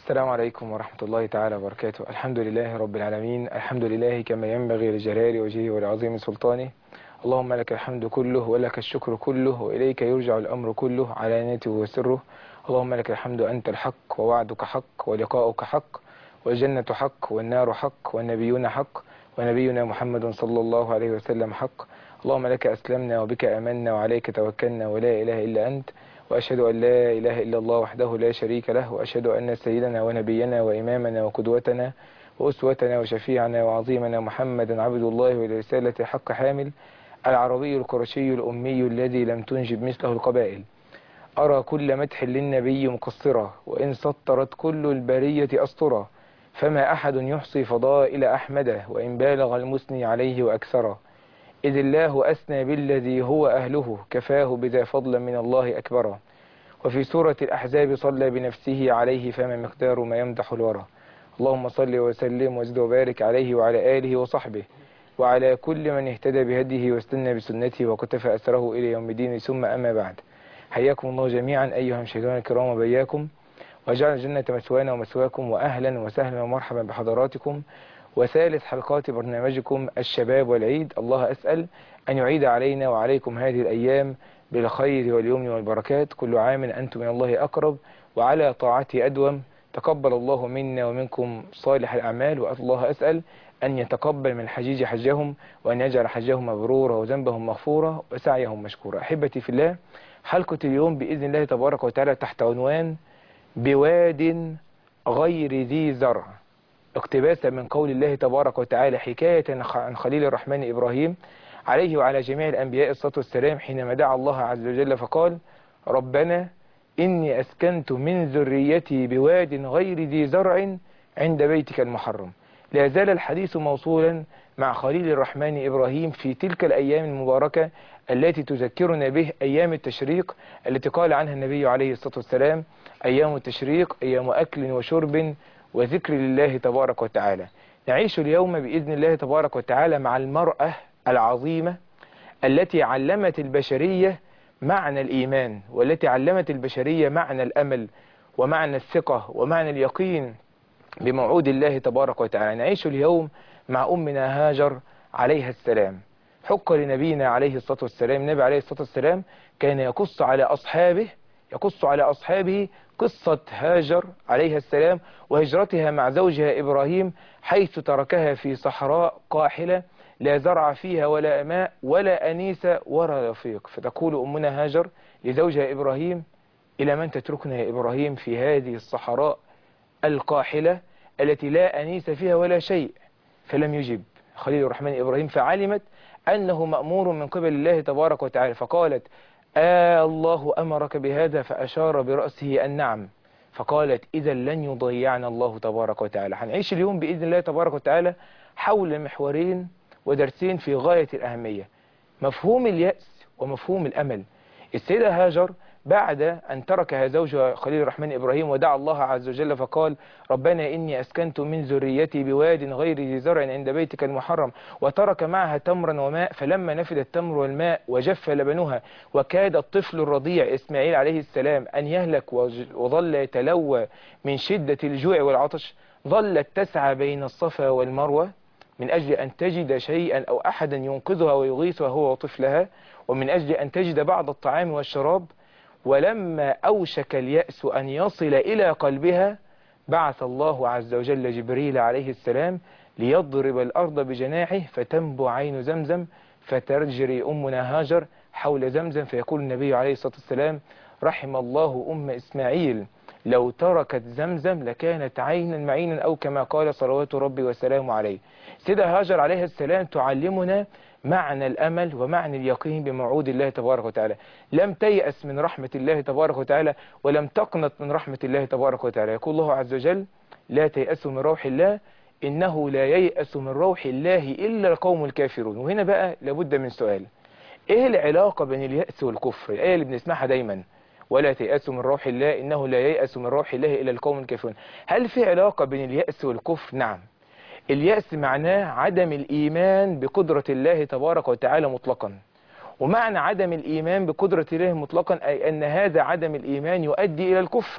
السلام عليكم ورحمة الله تعالى وبركاته. الحمد لله رب العالمين، الحمد لله كما ينبغي لجلال وجهه ولعظيم سلطانه. اللهم لك الحمد كله ولك الشكر كله وإليك يرجع الأمر كله علانيته وسره. اللهم لك الحمد، أنت الحق ووعدك حق ولقاؤك حق والجنة حق والنار حق والنبيون حق ونبينا محمد صلى الله عليه وسلم حق. اللهم لك أسلمنا وبك آمنا وعليك توكلنا ولا إله إلا أنت، وأشهد أن لا إله إلا الله وحده لا شريك له، وأشهد أن سيدنا ونبينا وإمامنا وقدوتنا وأسوتنا وشفيعنا وعظيمنا محمدا عبد الله ولرسالة حق حامل، العربي القرشي الأمي الذي لم تنجب مثله القبائل. أرى كل مدح للنبي مقصرا، وإن سطرت كل البرية أسطرا، فما أحد يحصي فضائل أحمده، وإن بالغ المثني عليه وأكثرا. إذ الله أثنى بالذي هو أهله، كفاه بذا فضلا من الله أكبرا. وفي سورة الأحزاب صلى بنفسه عليه، فما مقدار ما يمدح الورى. اللهم صل وسلم وزد وبارك عليه وعلى آله وصحبه وعلى كل من اهتدى بهديه واستنى بسنته وكتفى أثره إلى يوم الدين، ثم أما بعد. حياكم الله جميعا أيها المشاهدون الكرام وبياكم، وجعل الجنة مثوانا ومثواكم، وأهلا وسهلا ومرحبا بحضراتكم وثالث حلقات برنامجكم الشباب والعيد. الله أسأل أن يعيد علينا وعليكم هذه الأيام بالخير واليمن والبركات. كل عام أنتم من الله أقرب وعلى طاعته أدوم. تقبل الله منا ومنكم صالح الأعمال، والله أسأل أن يتقبل من الحجيج حجهم، وأن يجعل حجهم مبرورا وذنبهم مغفورا وسعيهم مشكورا. أحبتي في الله، حلقة اليوم بإذن الله تبارك وتعالى تحت عنوان بواد غير ذي زرع، اقتباسا من قول الله تبارك وتعالى حكاية عن خليل الرحمن إبراهيم عليه وعلى جميع الأنبياء الصلاة والسلام، حينما دعا الله عز وجل فقال: ربنا إني أسكنت من ذريتي بواد غير ذي زرع عند بيتك المحرم. لا زال الحديث موصولا مع خليل الرحمن إبراهيم في تلك الأيام المباركة التي تذكرنا به أيام التشريق، التي قال عنها النبي عليه الصلاة والسلام: أيام التشريق أيام أكل وشرب وذكر لله تبارك وتعالى. نعيش اليوم بإذن الله تبارك وتعالى مع المرأة العظيمة التي علمت البشرية معنى الإيمان، والتي علمت البشرية معنى الأمل ومعنى الثقة ومعنى اليقين بموعود الله تبارك وتعالى. نعيش اليوم مع أمنا هاجر عليها السلام. حق لنبينا عليه الصلاة والسلام، النبي عليه الصلاة والسلام كان يقص على أصحابه قصة هاجر عليها السلام وهجرتها مع زوجها إبراهيم، حيث تركها في صحراء قاحلة لا زرع فيها ولا ماء ولا أنيس ولا رفيق. فتقول أمنا هاجر لزوجها إبراهيم: إلى من تتركنا يا إبراهيم في هذه الصحراء القاحلة التي لا أنيس فيها ولا شيء؟ فلم يجب خليل الرحمن إبراهيم، فعلمت أنه مأمور من قبل الله تبارك وتعالى، فقالت: الله أمرك بهذا؟ فأشار برأسه النعم. فقالت: إذا لن يضيعنا الله تبارك وتعالى. هنعيش اليوم بإذن الله تبارك وتعالى حول محورين ودرسين في غاية الأهمية: مفهوم اليأس ومفهوم الأمل. السيدة هاجر بعد أن تركها زوجها خليل الرحمن إبراهيم ودعا الله عز وجل فقال: ربنا إني أسكنت من ذريتي بواد غير ذي زرع عند بيتك المحرم، وترك معها تمرا وماء، فلما نفد التمر والماء وجف لبنها وكاد الطفل الرضيع إسماعيل عليه السلام أن يهلك وظل يتلوى من شدة الجوع والعطش، ظلت تسعى بين الصفا والمروة من أجل أن تجد شيئا أو أحدا ينقذها ويغيثها هو وطفلها، ومن أجل أن تجد بعض الطعام والشراب. ولما أوشك اليأس أن يصل إلى قلبها، بعث الله عز وجل جبريل عليه السلام ليضرب الأرض بجناحه فتنبع عين زمزم، فترجري أمنا هاجر حول زمزم. فيقول النبي عليه الصلاة والسلام: رحم الله أم إسماعيل، لو تركت زمزم لكانت عينا معينا، أو كما قال صلوات ربي وسلامه عليه. سيدة هاجر عليها السلام تعلمنا معنى الأمل ومعنى اليقين بموعود الله تبارك وتعالى. لم تيأس من رحمة الله تبارك وتعالى ولم تقنط من رحمة الله تبارك وتعالى. يقول الله عز وجل: لا تيأسوا من روح الله إنه لا ييأس من روح الله إلا القوم الكافرون. وهنا بقى لابد من سؤال: إيه العلاقة بين اليأس والكفر؟ الآية اللي بنسمعها دايما: ولا تيأسوا من روح الله إنه لا ييأس من روح الله إلا القوم الكافرون. هل في علاقة بين اليأس والكفر؟ نعم. اليأس معناه عدم الإيمان بقدرة الله تبارك وتعالى مطلقا، ومعنى عدم الإيمان بقدرة الله مطلقا أي أن هذا عدم الإيمان يؤدي إلى الكفر.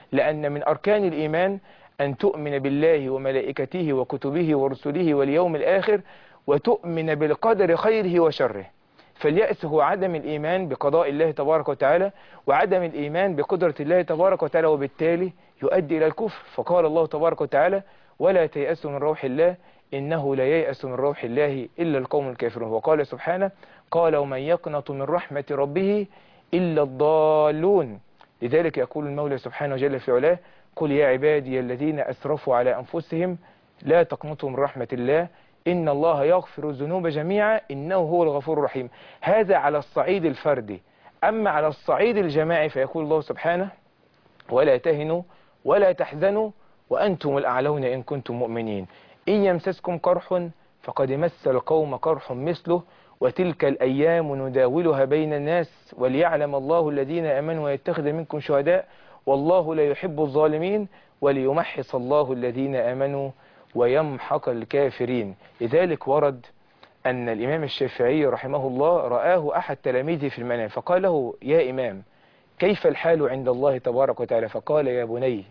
لأن من أركان الإيمان أن تؤمن بالله وملائكته وكتبه ورسله واليوم الآخر، وتؤمن بالقدر خيره وشره. فاليأس هو عدم الإيمان بقضاء الله تبارك وتعالى، وعدم الإيمان بقدرة الله تبارك وتعالى، وبالتالي يؤدي إلى الكفر. فقال الله تبارك وتعالى: ولا تيأسوا من روح الله إنه لا ييأس من روح الله إلا القوم الكافرون. وقال سبحانه: قال ومن يقنط من رحمة ربه إلا الضالون. لذلك يقول المولى سبحانه جل في علاه: قل يا عبادي الذين أسرفوا على أنفسهم لا تقنطوا من رحمة الله إن الله يغفر الذنوب جميعا إنه هو الغفور الرحيم. هذا على الصعيد الفردي. أما على الصعيد الجماعي فيقول الله سبحانه: ولا تهنوا ولا تحزنوا وأنتم الأعلون إن كنتم مؤمنين إن يمسسكم قرح فقد مس القوم قرح مثله وتلك الأيام نداولها بين الناس وليعلم الله الذين آمنوا ويتخذ منكم شهداء والله لا يحب الظالمين وليمحص الله الذين آمنوا ويمحق الكافرين. لذلك ورد أن الإمام الشافعي رحمه الله رآه أحد تلاميذه في المنام فقال له: يا إمام، كيف الحال عند الله تبارك وتعالى؟ فقال: يا بني،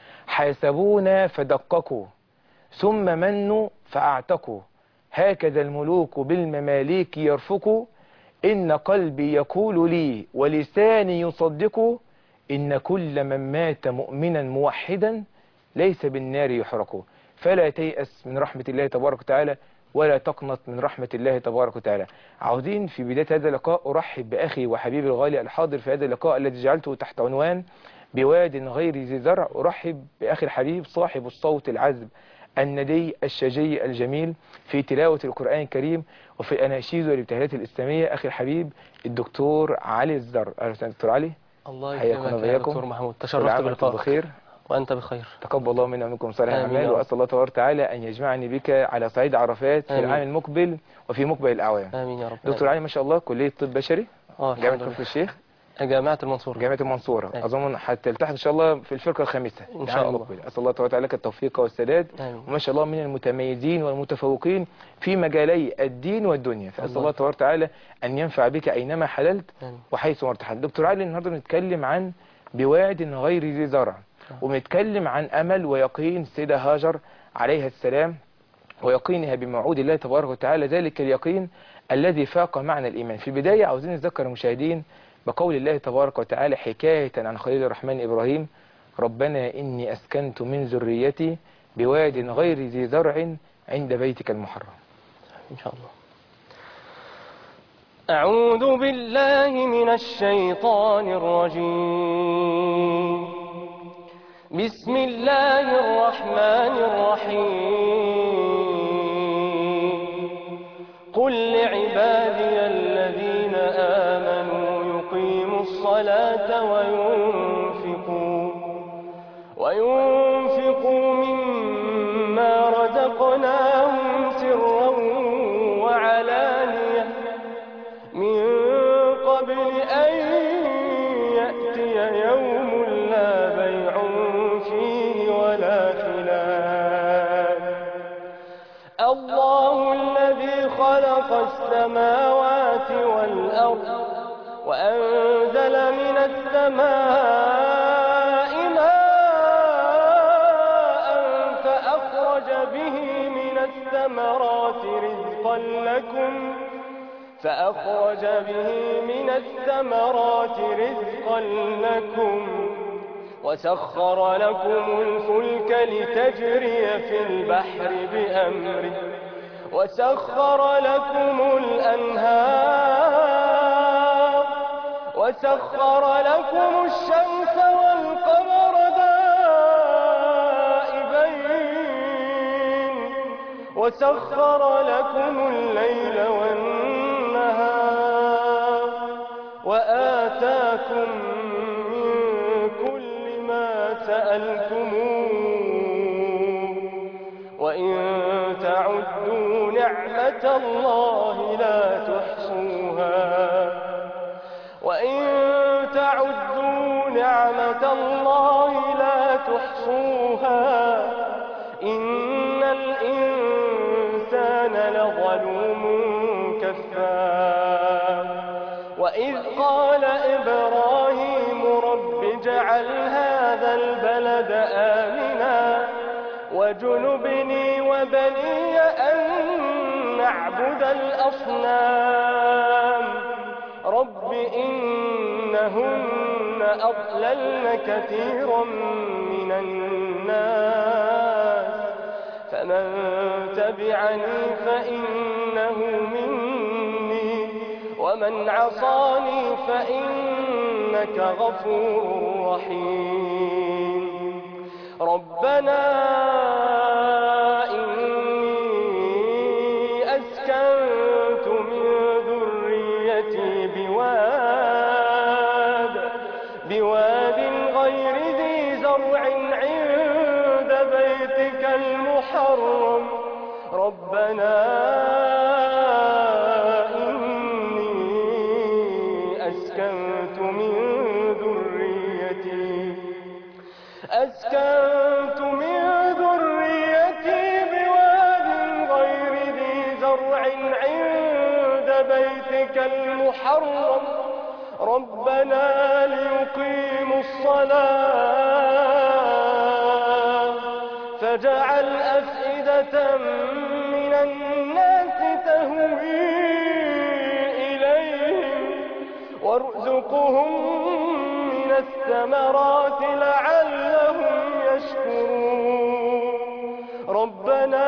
حاسبونا فدققوا ثم منوا فأعتقوا، هكذا الملوك بالمماليك يرفقوا، إن قلبي يقول لي ولساني يصدق، إن كل من مات مؤمنا موحدا ليس بالنار يحرق. فلا تيأس من رحمة الله تبارك وتعالى ولا تقنط من رحمة الله تبارك وتعالى. عاوزين في بداية هذا اللقاء أرحب بأخي وحبيبي الغالي الحاضر في هذا اللقاء الذي جعلته تحت عنوان بواد غير ذي زرع. أرحب بأخي الحبيب صاحب الصوت العذب الندي الشجي الجميل في تلاوة القرآن الكريم وفي الأناشيد والابتهالات الإسلامية، أخي الحبيب الدكتور علي الزر. أهلا وسهلا دكتور علي. الله يكرمك يا دكتور محمود، تشرفت بلقائك. بخير وأنت بخير. تقبل الله منا ومنكم صالح الأعمال، وأسأل الله تبارك وتعالى أن يجمعني بك على صعيد عرفات في العام المقبل وفي مقبل الأعوام. آمين يا رب. دكتور علي ما شاء الله كلية طب بشري جامعة كفر الشيخ، جامعة المنصورة. جامعة المنصورة. أظن هتلتحق إن شاء الله في الفرقة الخامسة إن شاء الله. أسأل الله تبارك وتعالى لك التوفيق والسداد. وما شاء الله من المتميزين والمتفوقين في مجالي الدين والدنيا، فأسأل الله تبارك وتعالى أن ينفع بك أينما حللت وحيث ارتحلت. دكتور علي، النهارده بنتكلم عن بواد غير ذي زرع، وبنتكلم عن أمل ويقين سيدة هاجر عليها السلام ويقينها بموعود الله تبارك وتعالى، ذلك اليقين الذي فاق معنى الإيمان. في البداية عاوزين نذكر المشاهدين بقول الله تبارك وتعالى حكاية عن خليل الرحمن إبراهيم: ربنا إني أسكنت من ذريتي بواد غير ذي زرع عند بيتك المحرم. إن شاء الله. أعوذ بالله من الشيطان الرجيم. بسم الله الرحمن الرحيم. قل لعبادي الذين آمنوا يقيموا الصلاة وينفقوا مما رزقناهم سرا وعلانية من قبل أن يأتي يوم لا بيع فيه ولا خلال. الله الذي خلق السماوات والأرض وأنزل من السماء ماء فأخرج به من الثمرات رزقا لكم وسخر لكم الفلك لتجري في البحر بأمره وسخر لكم الأنهار وسخر لكم الشمس والقمر دائبين وسخر لكم الليل والنهار وآتاكم من كل ما سألتموه وإن تعدوا نعمة الله لا تحصوها إن الإنسان لظلوم كفار. وإذ قال إبراهيم رب اجعل هذا البلد وجنبني وبني أن نعبد الأصنام رب إنهن أضللن كثيرا من الناس فمن تبعني فإنه مني ومن عصاني فإنك غفور رحيم ربنا إني أسكنت من ذريتي بواد غير ذي زرع عند بيتك المحرم ربنا إني أسكنت من ذريتي بواد غير ذي زرع عند بيتك المحرم ربنا ليقيموا الصلاة فاجعل أفئدة من الناس تهوي إليهم وارزقهم من الثمرات لعلهم يشكرون ربنا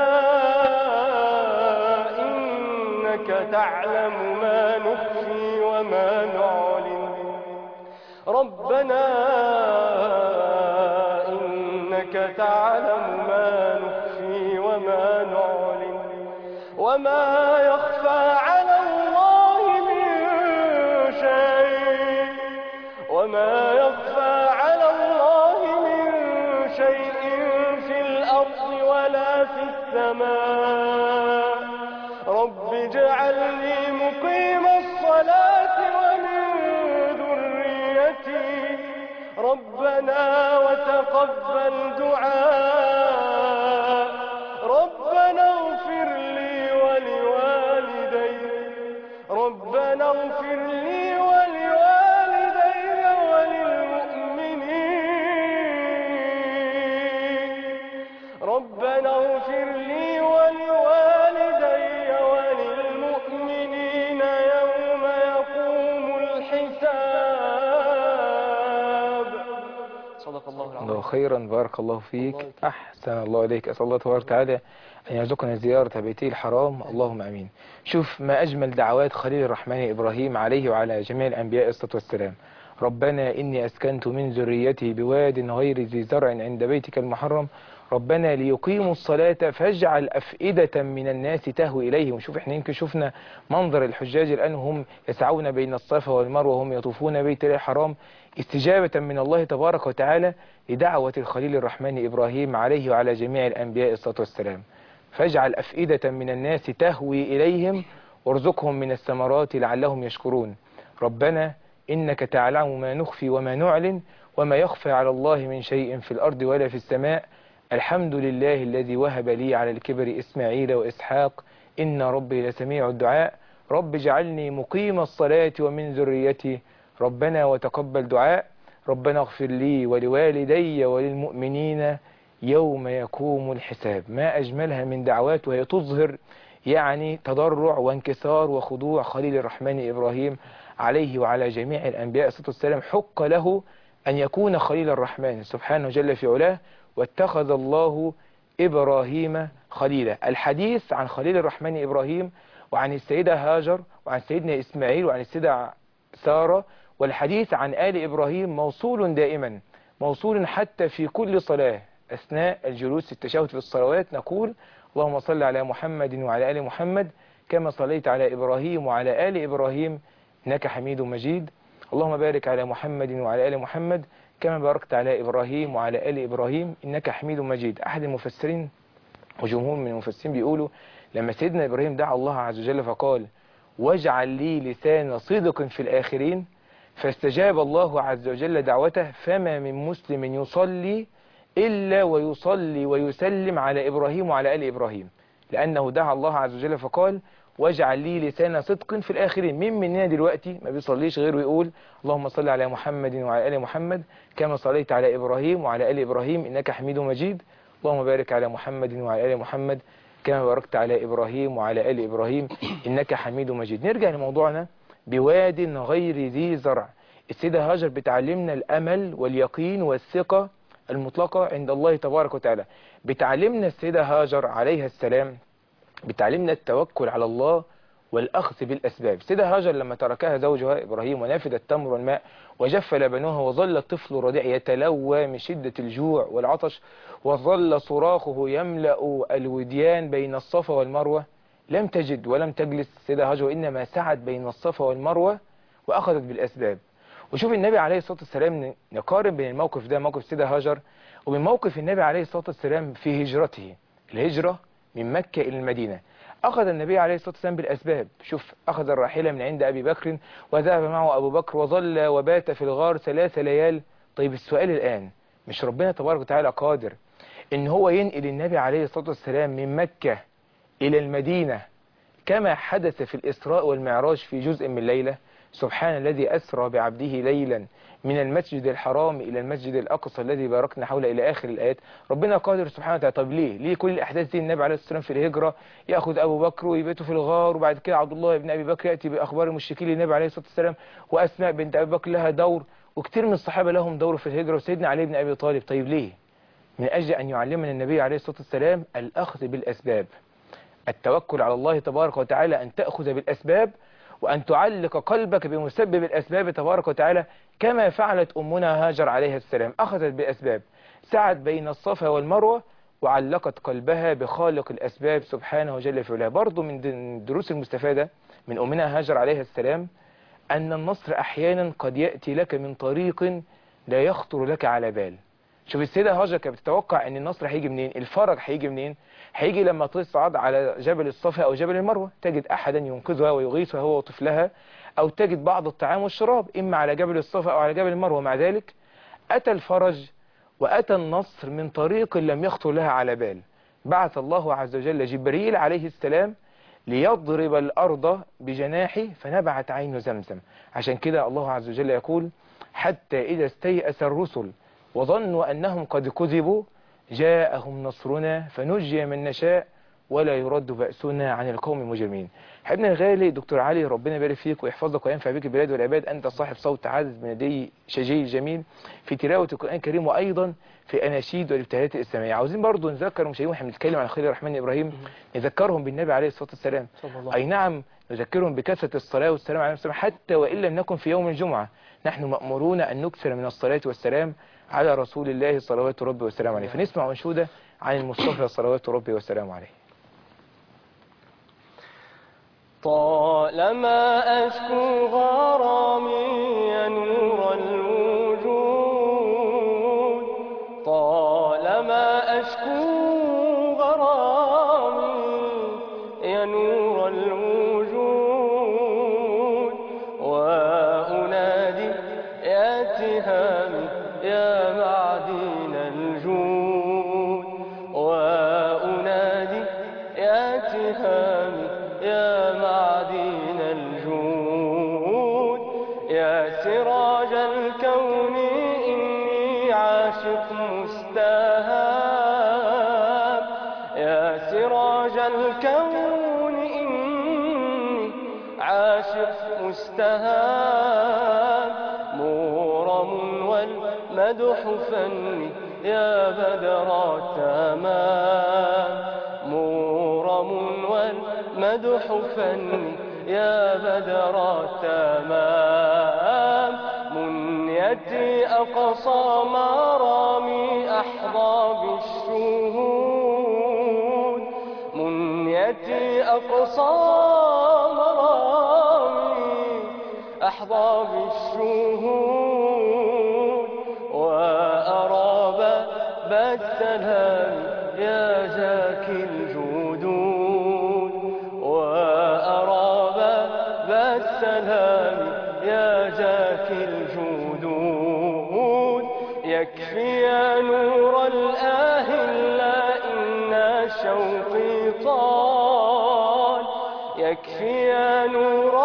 إنك تعلم ما نخفي وما نعلن ربنا إنك تعلم ما نخفي وما نعلن وما يخفى على الله من شيء في الأرض ولا في السماء رب اجعلني مقيم الصلاة ومن ذريتي ربنا وتقبل دعاء ربنا اغفر لي ولوالدي وللمؤمنين يوم يقوم الحساب صدق الله العظيم. الله خيرا، بارك الله فيك، أحسن الله إليك. أسأل الله تبارك وتعالى أن يرزقنا زيارة بيته الحرام، اللهم أمين. شوف ما أجمل دعوات خليل الرحمن إبراهيم عليه وعلى جميع الأنبياء الصلاة والسلام. ربنا إني أسكنت من ذريتي بواد غير ذي زرع عند بيتك المحرم ربنا ليقيموا الصلاة فاجعل أفئدة من الناس تهوي إليهم. وشوف احنا يمكن شفنا منظر الحجاج الآن هم يسعون بين الصفا والمروة وهم يطوفون بيت الله الحرام استجابة من الله تبارك وتعالى لدعوة الخليل الرحمن إبراهيم عليه وعلى جميع الأنبياء الصلاة والسلام. فاجعل أفئدة من الناس تهوي إليهم وارزقهم من الثمرات لعلهم يشكرون. ربنا إنك تعلم ما نخفي وما نعلن وما يخفى على الله من شيء في الأرض ولا في السماء الحمد لله الذي وهب لي على الكبر إسماعيل وإسحاق إن ربي لسميع الدعاء رب اجعلني مقيم الصلاة ومن ذريتي ربنا وتقبل دعاء ربنا اغفر لي ولوالدي وللمؤمنين يوم يقوم الحساب. ما أجملها من دعوات وهي تظهر يعني تضرع وانكسار وخضوع خليل الرحمن إبراهيم عليه وعلى جميع الأنبياء صلى الله عليه وسلم. حق له أن يكون خليل الرحمن سبحانه جل في علاه واتخذ الله إبراهيم خليلا. الحديث عن خليل الرحمن إبراهيم وعن السيدة هاجر وعن سيدنا إسماعيل وعن السيدة سارة والحديث عن آل إبراهيم موصول دائما، موصول حتى في كل صلاة أثناء الجلوس التشهد في الصلوات نقول اللهم صل على محمد وعلى آل محمد كما صليت على إبراهيم وعلى آل إبراهيم إنك حميد مجيد. اللهم بارك على محمد وعلى آل محمد كما باركت على إبراهيم وعلى آل إبراهيم إنك حميد مجيد. أحد المفسرين وجمهور من المفسرين بيقولوا لما سيدنا إبراهيم دعا الله عز وجل فقال واجعل لي لسان صدق في الآخرين فاستجاب الله عز وجل دعوته فما من مسلم يصلي إلا ويصلي ويسلم على إبراهيم وعلى آل إبراهيم لأنه دعا الله عز وجل فقال واجعل لي لسان صدق في الآخرين. مين مننا دلوقتي ما بيصليش غير ويقول اللهم صل على محمد وعلى آل محمد كما صليت على إبراهيم وعلى آل إبراهيم إنك حميد مجيد. اللهم بارك على محمد وعلى آل محمد كما باركت على إبراهيم وعلى آل إبراهيم إنك حميد مجيد. نرجع لموضوعنا بواد غير ذي زرع. السيدة هاجر بتعلمنا الأمل واليقين والثقة المطلقة عند الله تبارك وتعالى. بتعلمنا السيدة هاجر عليها السلام، بتعلمنا التوكل على الله والأخذ بالأسباب. سيدة هاجر لما تركها زوجها إبراهيم ونفد التمر والماء وجف لبنها وظل الطفل الرضيع يتلوى من شدة الجوع والعطش وظل صراخه يملأ الوديان بين الصفا والمروة، لم تجد ولم تجلس سيدة هاجر، وإنما سعت بين الصفا والمروة وأخذت بالأسباب. وشوف النبي عليه الصلاة والسلام، نقارن بين الموقف ده موقف سيدة هاجر وبين موقف النبي عليه الصلاة والسلام في هجرته، الهجرة من مكة إلى المدينة. أخذ النبي عليه الصلاة والسلام بالأسباب. شوف، أخذ الراحلة من عند أبي بكر وذهب معه أبو بكر وظل وبات في الغار 3 ليال. طيب السؤال الآن، مش ربنا تبارك وتعالى قادر إن هو ينقل النبي عليه الصلاة والسلام من مكة إلى المدينة كما حدث في الإسراء والمعراج في جزء من ليلة؟ سبحان الذي أسرى بعبده ليلا من المسجد الحرام إلى المسجد الأقصى الذي باركنا حوله إلى آخر الآيات. ربنا قادر سبحانه وتعالى. طب ليه كل الأحداث دي؟ النبي عليه الصلاة والسلام في الهجرة يأخذ أبو بكر ويبيته في الغار، وبعد كده عبد الله بن أبي بكر يأتي بأخبار المشركين للنبي عليه الصلاة والسلام، وأسماء بنت أبي بكر لها دور، وكثير من الصحابة لهم دور في الهجرة، وسيدنا علي بن أبي طالب. طيب ليه؟ من أجل أن يعلمنا النبي عليه الصلاة والسلام الأخذ بالأسباب، التوكل على الله تبارك وتعالى، أن تأخذ بالأسباب وأن تعلق قلبك بمسبب الأسباب تبارك وتعالى، كما فعلت أمنا هاجر عليها السلام. أخذت بالأسباب، سعت بين الصفا والمروة وعلقت قلبها بخالق الأسباب سبحانه جل في علاه. برضو من الدروس المستفادة من أمنا هاجر عليها السلام أن النصر أحيانا قد يأتي لك من طريق لا يخطر لك على بال. شوف السيدة هاجر كانت بتتوقع ان النصر هيجي منين، الفرج هيجي منين؟ هيجي لما تصعد على جبل الصفا او جبل المروة، تجد احدا ينقذها ويغيثها هو وطفلها، او تجد بعض الطعام والشراب اما على جبل الصفا او على جبل المروة. مع ذلك اتى الفرج واتى النصر من طريق لم يخطر لها على بال. بعث الله عز وجل جبريل عليه السلام ليضرب الارض بجناحه فنبعت عين زمزم. عشان كده الله عز وجل يقول: حتى اذا استيأس الرسل وظنوا أنهم قد كذبوا جاءهم نصرنا فنجي من نشاء ولا يرد بأسنا عن القوم المجرمين. حبنا الغالي دكتور علي، ربنا يبارك فيك ويحفظك وينفع بك البلاد والعباد. أنت صاحب صوت عذب بندي شجي جميل في تلاوة القرآن الكريم وأيضا في أناشيد والابتهالات الإسلامية. عاوزين برضو نذكر المشاهدين واحنا بنتكلم عن خليل الرحمن إبراهيم، نذكرهم بالنبي عليه الصلاة والسلام. أي نعم، نذكرهم بكثرة الصلاة والسلام عليه النبي حتى وإن لم نكن في يوم الجمعة. نحن مأمورون أن نكثر من الصلاة والسلام على رسول الله صلوات ربي والسلام عليه. فنسمع منشودة عن المصطفى صلوات ربي والسلام عليه. طالما أشكو غرامي يا نور الوجود، طالما أشكو غرامي يا نور الوجود، وأنادي يا تهامي يا معدن الجود، وأنادي يا تهامي يا معدن الجود، يا سراج الكون إني عاشق مستهاب، يا سراج الكون إني عاشق مستهاب، مورم والمدح فني يا بدر التمام، مورم والمدح فني يا بدر التمام، منيتي أقصى مرامي أحظى بالشهود، منيتي أقصى مرامي أحظى بالشهود، وأرى باب السلام يا زاكي الجودود، وأرى باب السلام يا زاكي الجودود، يكفي يا نور الأهلة إن شوقي طال، يكفي يا نور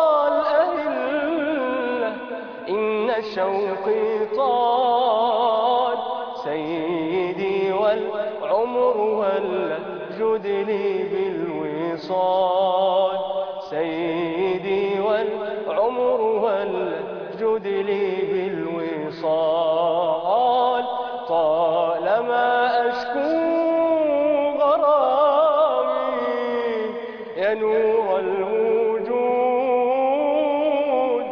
الأهلة إن شوقي طال، سيدي والعلا والجود لي بالوصال، سيدي والعمر والجود لي بالوصال، طالما أشكو غرامي يا نور الوجود،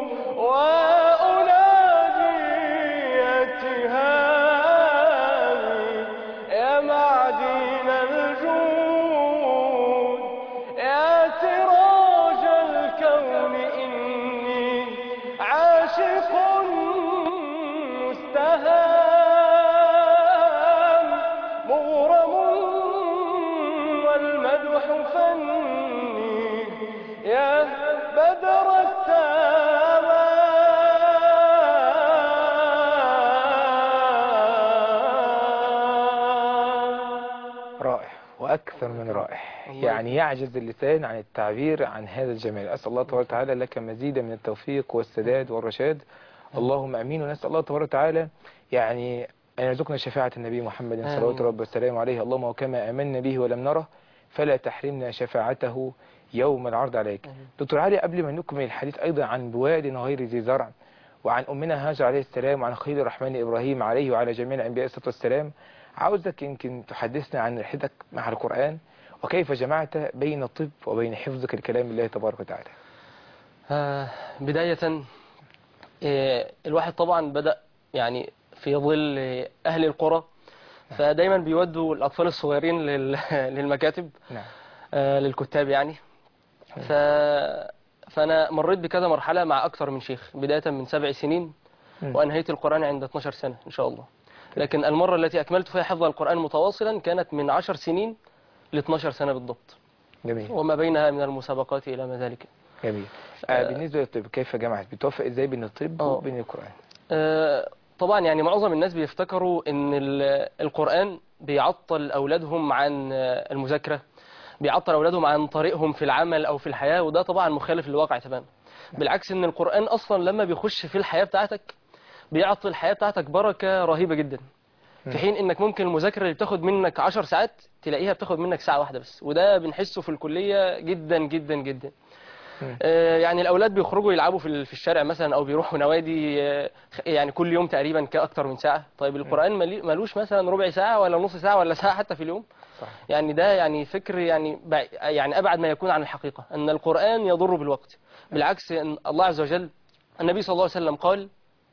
وأناجي اتهامي يا معدن الجود، يا سراج الكون إني عاشق مستهام، مغرم والمدح فني يا بدر التمام. رائع وأكثر من رائع، يعني يعجز اللسان عن التعبير عن هذا الجمال. أسأل الله تبارك وتعالى لك مزيدا من التوفيق والسداد والرشاد، اللهم أمين. ونسأل الله تبارك وتعالى يعني أن يرزقنا شفاعة النبي محمد صلوات ربي والسلام عليه، اللهم وكما آمنا به ولم نره فلا تحرمنا شفاعته يوم العرض عليك. دكتور علي، قبل ما نكمل الحديث أيضا عن بواد غير ذي زرع، وعن أمنا هاجر عليه السلام، وعن خليل الرحمن إبراهيم عليه وعلى جميع الأنبياء الصلاة والسلام، عاوزك يمكن تحدثنا عن رحلتك مع القرآن، وكيف جمعت بين الطب وبين حفظك الكلام الله تبارك وتعالى. بداية الواحد طبعا بدأ يعني في ظل أهل القرى، فدايما بيودوا الأطفال الصغيرين للمكاتب، نعم. للكتاب يعني. فأنا مريت بكذا مرحلة مع أكثر من شيخ، بداية من 7 سنين وأنهيت القرآن عند 12 سنة إن شاء الله. لكن المرة التي أكملت فيها حفظ القرآن متواصلا كانت من 10 سنين ل 12 سنة بالضبط. جميل. وما بينها من المسابقات إلى ما ذلك. جميل. بالنسبة للطب كيف جمعت؟ بتوفق إزاي بين الطب وبين القرآن؟ طبعا يعني معظم الناس بيفتكروا ان القرآن بيعطل أولادهم عن المذاكرة، بيعطل أولادهم عن طريقهم في العمل أو في الحياة، وده طبعا مخالف للواقع تماما. بالعكس، ان القرآن أصلا لما بيخش في الحياة بتاعتك بيعطي الحياة بتاعتك بركة رهيبة جدا، في حين انك ممكن المذاكرة اللي بتاخد منك 10 ساعات تلاقيها بتاخد منك ساعة واحدة بس، وده بنحسه في الكلية جدا جدا جدا. يعني الأولاد بيخرجوا يلعبوا في الشارع مثلا، أو بيروحوا نوادي يعني كل يوم تقريبا كأكتر من ساعة. طيب القرآن ملوش مثلا ربع ساعة ولا نص ساعة ولا ساعة حتى في اليوم. صح. يعني ده يعني فكر يعني أبعد ما يكون عن الحقيقة، أن القرآن يضر بالوقت. بالعكس، أن الله عز وجل، النبي صلى الله عليه وسلم قال: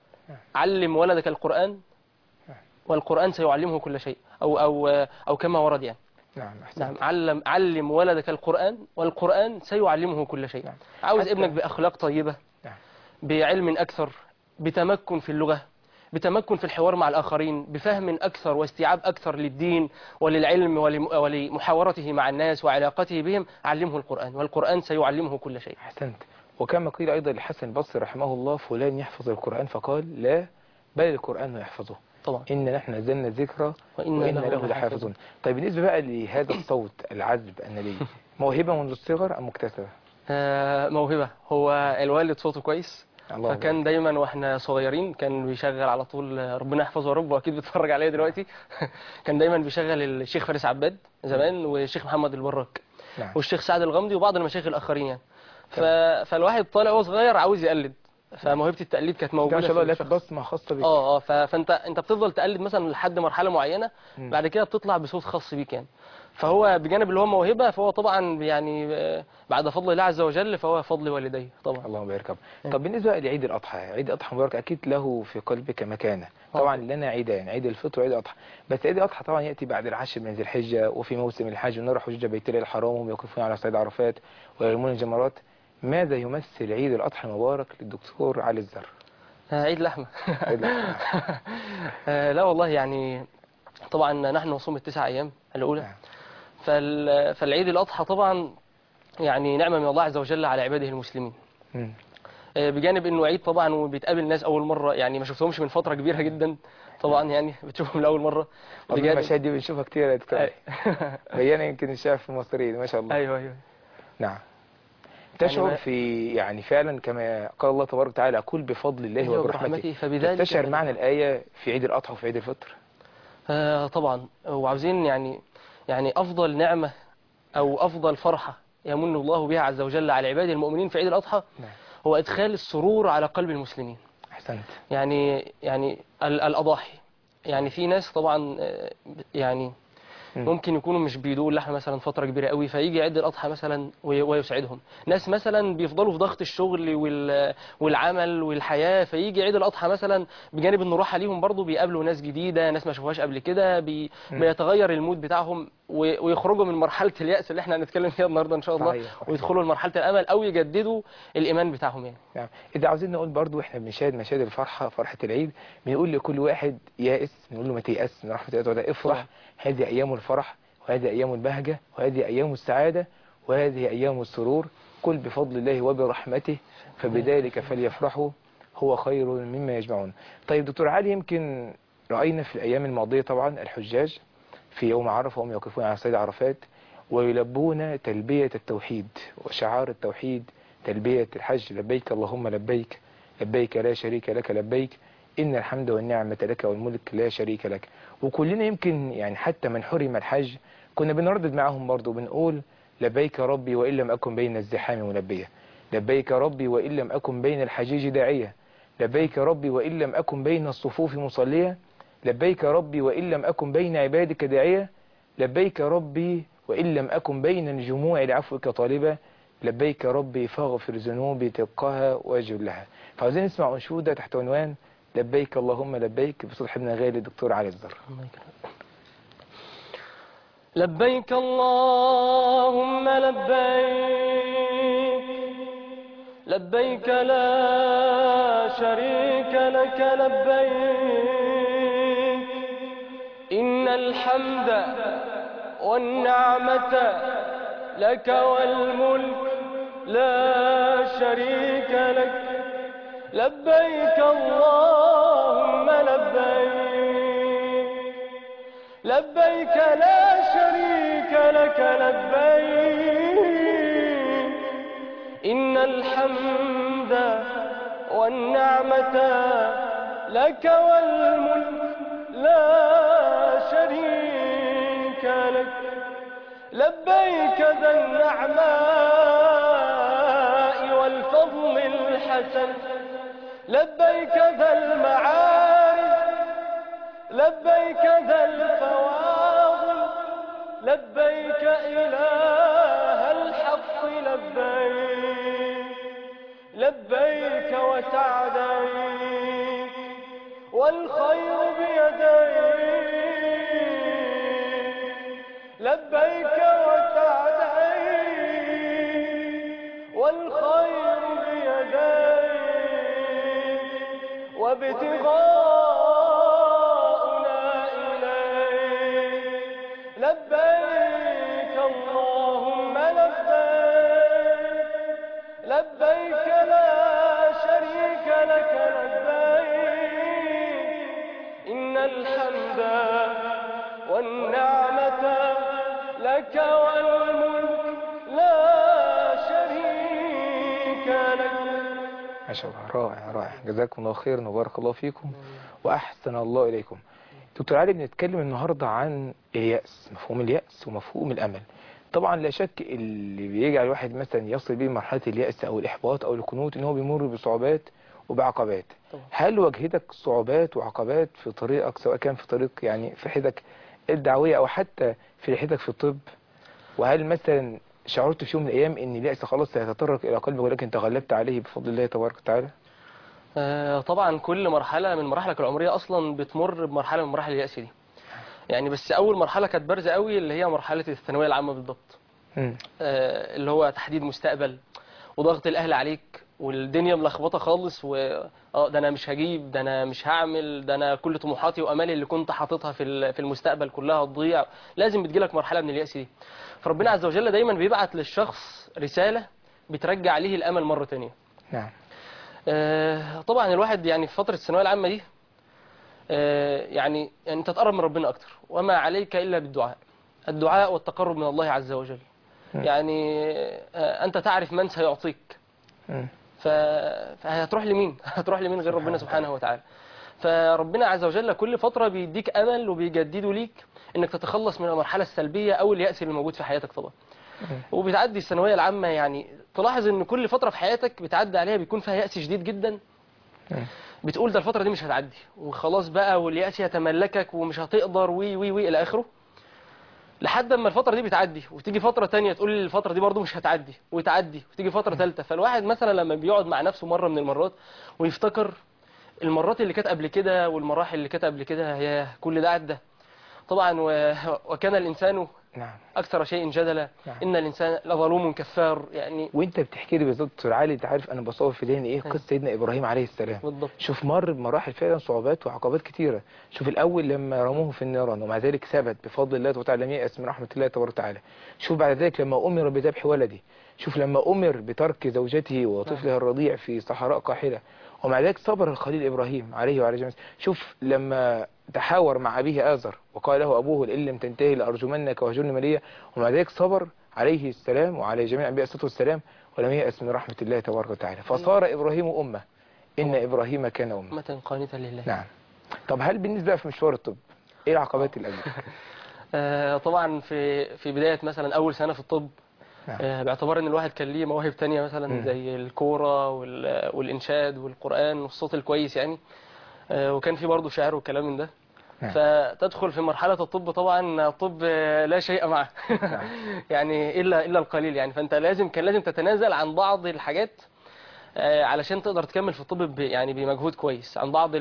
علم ولدك القرآن والقرآن سيعلمه كل شيء، أو كما ورد يعني. نعم. علم ولدك القرآن والقرآن سيعلمه كل شيء. نعم. عاوز ابنك بأخلاق طيبة، نعم، بعلم أكثر، بتمكن في اللغة، بتمكن في الحوار مع الآخرين، بفهم أكثر واستيعاب أكثر للدين وللعلم ولمحاورته مع الناس وعلاقته بهم، علمه القرآن والقرآن سيعلمه كل شيء. أحسنت. وكما قيل أيضا للحسن البصري رحمه الله: فلان يحفظ القرآن، فقال: لا، بل القرآن يحفظه. طبعا. إن نحن نزلنا الذكر وإن له لحافظون. طيب بالنسبة بقى لهذا الصوت العذب النبي، موهبة منذ الصغر أم مكتسبة؟ موهبة. هو الوالد صوته كويس، فكان بك. دايما واحنا صغيرين كان بيشغل على طول، ربنا يحفظه يا رب، واكيد بيتفرج عليا دلوقتي. كان دايما بيشغل الشيخ فارس عباد زمان، والشيخ محمد البراك، نعم، والشيخ سعد الغامدي، وبعض المشايخ الآخرين يعني. فالواحد طالع وهو صغير عاوز يقلد، فموهبة التقليد كانت موجودة ما شاء الله. لك بصمة خاصة بيك. فانت بتفضل تقلد مثلا لحد مرحلة معينة، بعد كده بتطلع بصوت خاص بيك يعني. فهو بجانب اللي هو موهبة، فهو طبعا يعني بعد فضل الله عز وجل فهو فضل والديه طبعا. اللهم بارك. طب بالنسبة لعيد الأضحى، عيد الأضحى مبارك أكيد له في قلبك مكانة. طبعا لنا عيدان، عيد الفطر وعيد الأضحى، بس عيد الأضحى طبعا يأتي بعد العشر من ذي الحجة، وفي موسم الحج، ونرى حجاج بيت الله الحرام وهم يقفون على صعيد عرفات ويرمون الجمرات. ماذا يمثل عيد الأضحى المبارك للدكتور علي الزر؟ عيد لحمة. لا والله، يعني طبعا نحن نصوم ال9 أيام الأولى. فالعيد الأضحى طبعا يعني نعمة من الله عز وجل على عباده المسلمين. بجانب انه عيد طبعا، وبيتقابل ناس اول مرة، يعني ما شفتهمش من فترة كبيرة جدا طبعا، يعني بتشوفهم لاول مرة. المشاهد دي بنشوفها كتير يا دكتور. بيانا يمكن الشعب المصريين ما شاء الله. ايوه. نعم. تشعر يعني في يعني فعلا كما قال الله تبارك وتعالى: أقول بفضل الله وبرحمته، تستشعر معنى الآية في عيد الأضحى وفي عيد الفطر؟ طبعا. وعاوزين يعني يعني أفضل نعمة أو أفضل فرحة يمن الله بها عز وجل على عباده المؤمنين في عيد الأضحى نعم. هو إدخال السرور على قلب المسلمين. أحسنت. يعني الأضاحي، يعني في ناس طبعا يعني ممكن يكونوا مش بيدوقوا اللحمه مثلا فتره كبيره قوي، فيجي عيد الاضحى مثلا ويسعدهم. ناس مثلا بيفضلوا في ضغط الشغل والعمل والحياه، فيجي عيد الاضحى مثلا بجانب انه راحه ليهم برضه بيقابلوا ناس جديده، ناس ما شافوهاش قبل كده، بيتغير المود بتاعهم ويخرجوا من مرحله اليأس اللي احنا هنتكلم فيها النهارده ان شاء الله. صحيح. ويدخلوا لمرحله الامل او يجددوا الايمان بتاعهم يعني. نعم. إذا عاوزين نقول برضو إحنا بنشاهد مشاهد الفرحة، فرحة العيد، بنقول لكل واحد يائس نقول له ما تيأس من رحمة الله تعالى، افرح. هذه أيام الفرح، وهذه أيام البهجة، وهذه أيام السعادة، وهذه أيام السرور. قل بفضل الله وبرحمته فبذلك فليفرحوا هو خير مما يجمعون. طيب دكتور علي، يمكن رأينا في الأيام الماضية طبعا الحجاج في يوم عرفة وهم يقفون على صعيد عرفات ويلبون تلبية التوحيد وشعار التوحيد، تلبية الحج: لبيك اللهم لبيك، لبيك لا شريك لك لبيك، إن الحمد والنعمة لك والملك لا شريك لك. وكلنا يمكن يعني حتى من حرم الحج كنا بنردد معهم برضو بنقول: لبيك ربي وإن لم أكن بين الزحام ملبية، لبيك ربي وإن لم أكن بين الحجيج داعية، لبيك ربي وإن لم أكن بين الصفوف مصلية، لبيك ربي وإن لم أكن بين عبادك داعية، لبيك ربي وإن لم أكن بين الجموع لعفوك طالبا، لبيك ربي فاغفر ذنوبي دقها واجلها. فعاوزين نسمع أنشودة تحت عنوان لبيك اللهم لبيك بصوت حبنا غالي الدكتور علي الزر. لبيك اللهم لبيك، لبيك لا شريك لك لبيك، إن الحمد والنعمة لك والملك لا شريك لك، لبيك اللهم لبيك، لبيك لا شريك لك لبيك، إن الحمد والنعمة لك والملك لا شريك لك، لبيك ذا النعماء والفضل الحسن، لبيك ذا المعارف، لبيك ذا الفواضل، لبيك إله الحق لبيك، لبيك وسعديك والخير بيديك، لبيك وسعديك والخير بيديك، وابتغاؤنا إليك، لبيك اللهم لبيك، لبيك لا شريك لك لبيك، إن الحمد والنعمة لك والملك لا شريك لك. ما شاء الله، رائع رائع، جزاكم الله خيرا وبارك الله فيكم وأحسن الله إليكم. دكتور علي، بنتكلم النهاردة عن اليأس، مفهوم اليأس ومفهوم الأمل. طبعا لا شك اللي بيجعل الواحد مثلا يصل به مرحلة اليأس أو الإحباط أو القنوط إن هو بيمر بصعوبات وبعقبات. هل واجهتك صعوبات وعقبات في طريقك، سواء كان في طريق يعني في رحلتك الدعوية أو حتى في رحلتك في الطب؟ وهل مثلا شعرت في يوم من الأيام إن اليأس خلاص سيتطرق إلى قلبك ولكن تغلبت عليه بفضل الله تبارك وتعالى؟ طبعا كل مرحلة من مراحلك العمرية أصلا بتمر بمرحلة من مراحل اليأس دي. يعني بس أول مرحلة كانت بارزة قوي اللي هي مرحلة الثانوية العامة بالضبط. اللي هو تحديد مستقبل وضغط الأهل عليك والدنيا ملخبطة خالص، ده أنا مش هجيب، ده أنا مش هعمل، ده أنا كل طموحاتي وأمالي اللي كنت حاططها في المستقبل كلها تضيع. لازم بتجيلك مرحلة من اليأس دي. فربنا عز وجل دايما بيبعت للشخص رسالة بترجع عليه الأمل مرة تانية. نعم. طبعا الواحد يعني في فترة الثانوية العامة دي يعني انت تقرب من ربنا اكتر، وما عليك الا بالدعاء، الدعاء والتقرب من الله عز وجل. يعني انت تعرف من سيعطيك، فهتروح لمين؟ هتروح لمين غير ربنا سبحانه وتعالى؟ فربنا عز وجل كل فترة بيديك أمل وبيجدده ليك إنك تتخلص من المرحلة السلبية أو اليأس اللي موجود في حياتك طبعا. وبتعدي الثانوية العامة، يعني تلاحظ إن كل فترة في حياتك بتعدي عليها بيكون فيها يأس شديد جدا. بتقول ده الفترة دي مش هتعدي وخلاص بقى، واليأس يتملكك ومش هتقدر وي وي وي إلى آخره، لحد اما الفترة دي بتعدي وتيجي فترة تانية تقول الفترة دي برضو مش هتعدي وتعدي وتيجي فترة ثالثة. فالواحد مثلا لما بيقعد مع نفسه مرة من المرات ويفتكر المرات اللي كانت قبل كده والمراحل اللي كانت قبل كده، يا كل ده عدى طبعا. وكان الإنسان نعم. أكثر شيء جدلا. نعم. إن الإنسان لظلوم كفار يعني. وانت بتحكي لي بالظبط دكتور علي، انت عارف انا بصور في ذهني ايه؟ قصه سيدنا ابراهيم عليه السلام. بالضبط. شوف مر بمراحل فعلا صعوبات وعقبات كتيره. شوف الاول لما رموه في النيران ومع ذلك ثبت بفضل الله تعالى، لم ييأس من رحمه الله تبارك وتعالى. شوف بعد ذلك لما امر بذبح ولده. شوف لما امر بترك زوجته وطفلها الرضيع في صحراء قاحله، ومع ذلك صبر الخليل ابراهيم عليه وعلى جميع. شوف لما تحاور مع ابيه آزر وقال له ابوه لئن لم تنتهي لارجمنك واهجرني مليا، ومع ذلك صبر عليه السلام وعلى جميع الانبياء الصلاه والسلام ولم يأس من رحمة الله تبارك وتعالى، فصار إبراهيم أمة. إن إبراهيم كان أمة. أمة قانتا لله. نعم. طب هل بالنسبة في مشوار الطب إيه العقبات اللي قابلتك؟ طبعا في بداية مثلا أول سنة في الطب، نعم. باعتبار ان الواحد كان ليه مواهب تانية مثلا زي الكورة والإنشاد والقرآن والصوت الكويس يعني، وكان في برضه شعر وكلام من ده. نعم. فتدخل في مرحلة الطب، طبعا الطب لا شيء معه نعم. يعني إلا القليل يعني. فأنت كان لازم تتنازل عن بعض الحاجات علشان تقدر تكمل في الطب يعني بمجهود كويس، عن بعض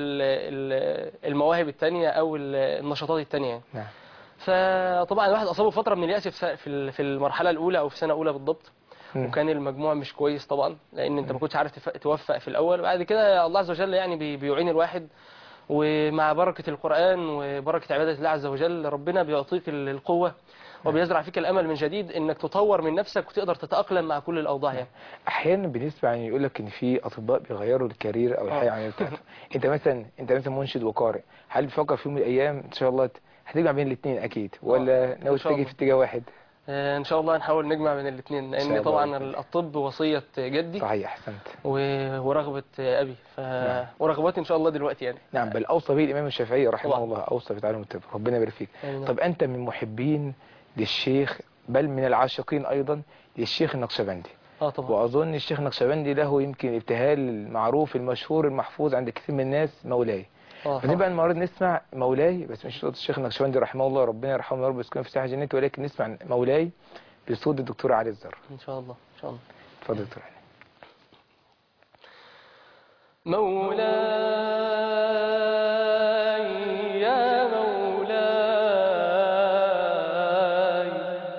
المواهب التانية أو النشاطات التانية يعني. نعم. فطبعا الواحد أصابه فترة من اليأس في المرحلة الأولى أو في سنة أولى بالضبط. وكان المجموع مش كويس طبعا، لأن أنت ما كنتش عارف توفق في الأول. بعد كده الله عز وجل يعني بيعين الواحد، ومع بركة القرآن وبركة عبادة الله عز وجل ربنا بيعطيك القوة وبيزرع فيك الأمل من جديد إنك تطور من نفسك وتقدر تتأقلم مع كل الأوضاع يعني. أحيانا بالنسبة يعني يقول لك إن في أطباء بيغيروا الكارير أو الحياة عن بتاعته. أنت مثلا منشد وقارئ، هل بتفكر في يوم من الأيام إن شاء الله هتجمع بين الاثنين أكيد، ولا ناوي تتجه في اتجاه واحد؟ إن شاء الله نحاول نجمع بين الاثنين، لأن طبعا الطب وصية جدي. صحيح، أحسنت. ورغبة أبي نعم. ورغباتي إن شاء الله دلوقتي يعني. نعم، بل أوصى به الإمام الشافعي رحمه الله، أوصى بتعلم الطب. ربنا يبارك فيك. طب أنت من محبين للشيخ، بل من العاشقين أيضا للشيخ النقشبندي. طبعا. وأظن الشيخ النقشبندي له يمكن ابتهال المعروف المشهور المحفوظ عند كثير من الناس، مولاي. فنبقى المرة نسمع مولاي، بس مش صوت الشيخ النقشبندي رحمه الله، ربنا يرحمه يا رب ويسكنه في ساحة جنته، ولكن نسمع مولاي بصوت الدكتور علي الزر. إن شاء الله إن شاء الله. اتفضل دكتور علي. مولاي يا مولاي،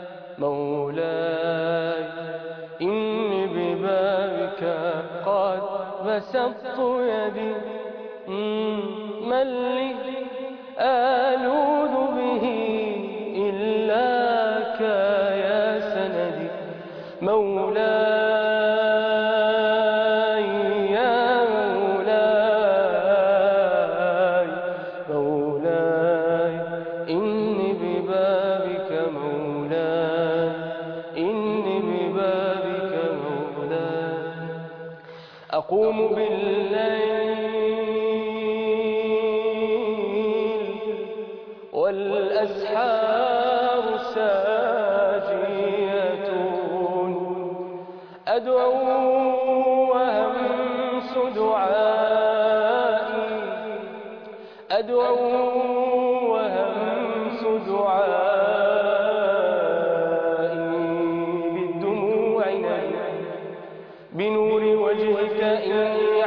مولاي إني ببابك قد بسطت يدي، من لي آلوذ به إلاك يا سندي. مولاي يا مولاي، مولاي إني ببابك مولاي، إني ببابك مولاي. أقوم بالليل والأسحار ساجية، أدعو وهمس دعائي، أدعو وهمس دعائي بالدموع نبي، بنور وجهك إني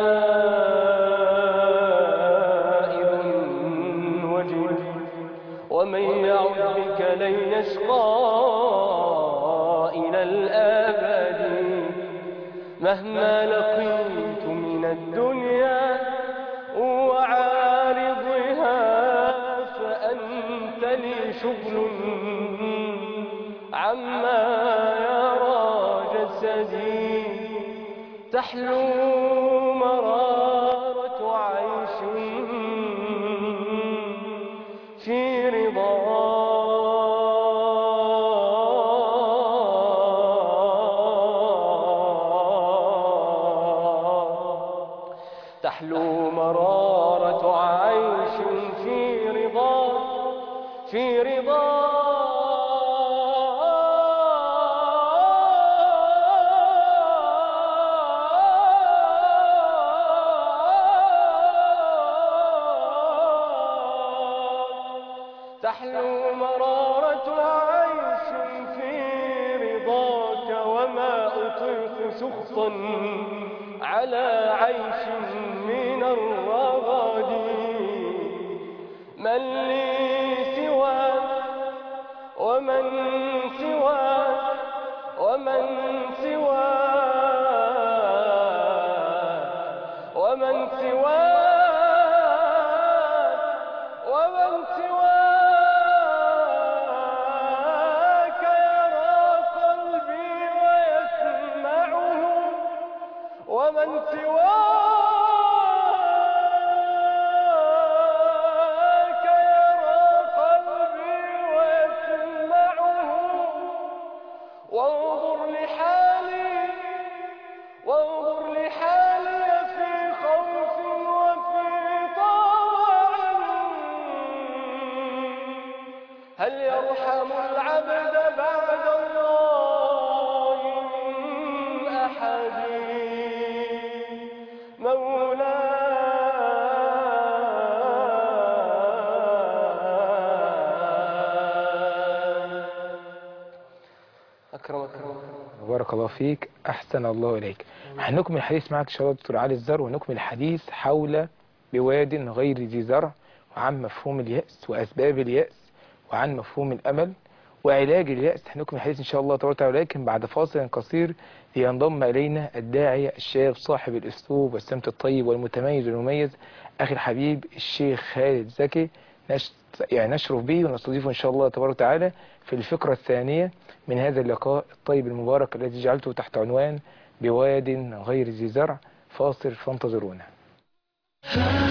عائد وجد، ومن يعد بك لن يشقى إلى الأبد، مهما لقيت من الدنيا وعارضها، فأنت لي شغل عما يرى جسدي، تحلو مرارة عيش في رضا، تحلو مرارة عيش في رضا في رضا تحلو مرارة عيش في رضاك وما أطيق سخطا على عيش من الرغد من لي سواك ومن سواك ومن سواك ومن سواك ومن سواك يرى قلبي ويسمعه ومن سواك يرى قلبي ويسمعه وانظر لحالي وانظر لحالي في خوف وفي طمع هل يرحم العبد بعد الله من أحد أكرمك. بارك الله فيك، أحسن الله إليك. هنكمل الحديث معك إن شاء الله دكتور علي الزر، ونكمل الحديث حول بواد غير ذي زرع، وعن مفهوم اليأس وأسباب اليأس، وعن مفهوم الأمل وعلاج اليأس. هنكمل الحديث إن شاء الله تبارك وتعالى، ولكن بعد فاصل قصير لينضم إلينا الداعية الشاب صاحب الأسلوب والسمت الطيب والمتميز والمميز أخي الحبيب الشيخ خالد زكي، نشرف به ونستضيفه إن شاء الله تبارك وتعالى في الفقرة الثانية من هذا اللقاء الطيب المبارك الذي جعلته تحت عنوان بواد غير ذي زرع. فاصل فانتظرونا.